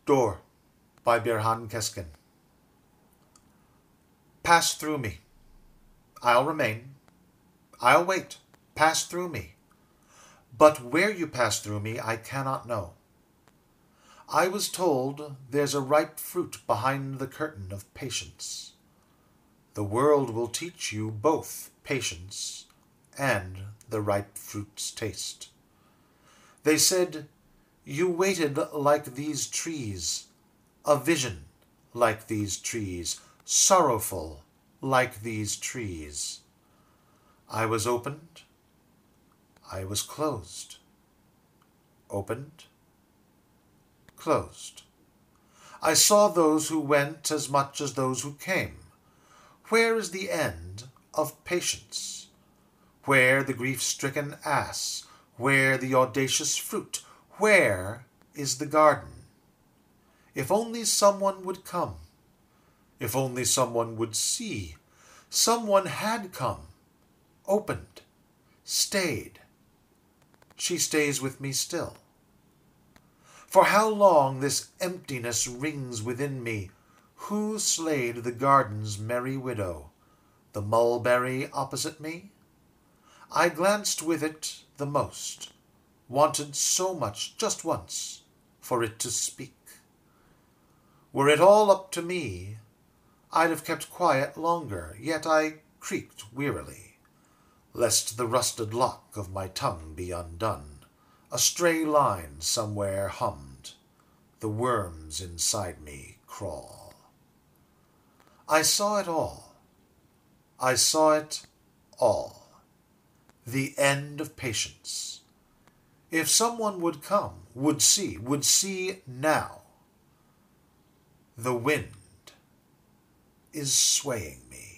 Door by Birhan Keskin. Pass through me. I'll remain. I'll wait. Pass through me. But where you pass through me, I cannot know. I was told there's a ripe fruit behind the curtain of patience. The world will teach you both patience and the ripe fruit's taste. They said, you waited like these trees, a vision like these trees, sorrowful like these trees. I was opened, I was closed. Opened, closed. I saw those who went as much as those who came. Where is the end of patience? Where the grief-stricken ass? Where the audacious fruit? Where is the garden? If only someone would come. If only someone would see. Someone had come, opened, stayed. She stays with me still. For how long this emptiness rings within me? Who slayed the garden's merry widow? The mulberry opposite me? I glanced with it the most, wanted so much just once for it to speak. Were it all up to me, I'd have kept quiet longer, yet I creaked wearily, lest the rusted lock of my tongue be undone. A stray line somewhere hummed, the worms inside me crawl. I saw it all. I saw it all. The end of patience. If someone would come, would see now. The wind is swaying me.